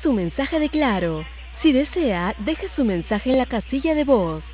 su mensaje de Claro. Si desea, deje su mensaje en la casilla de voz.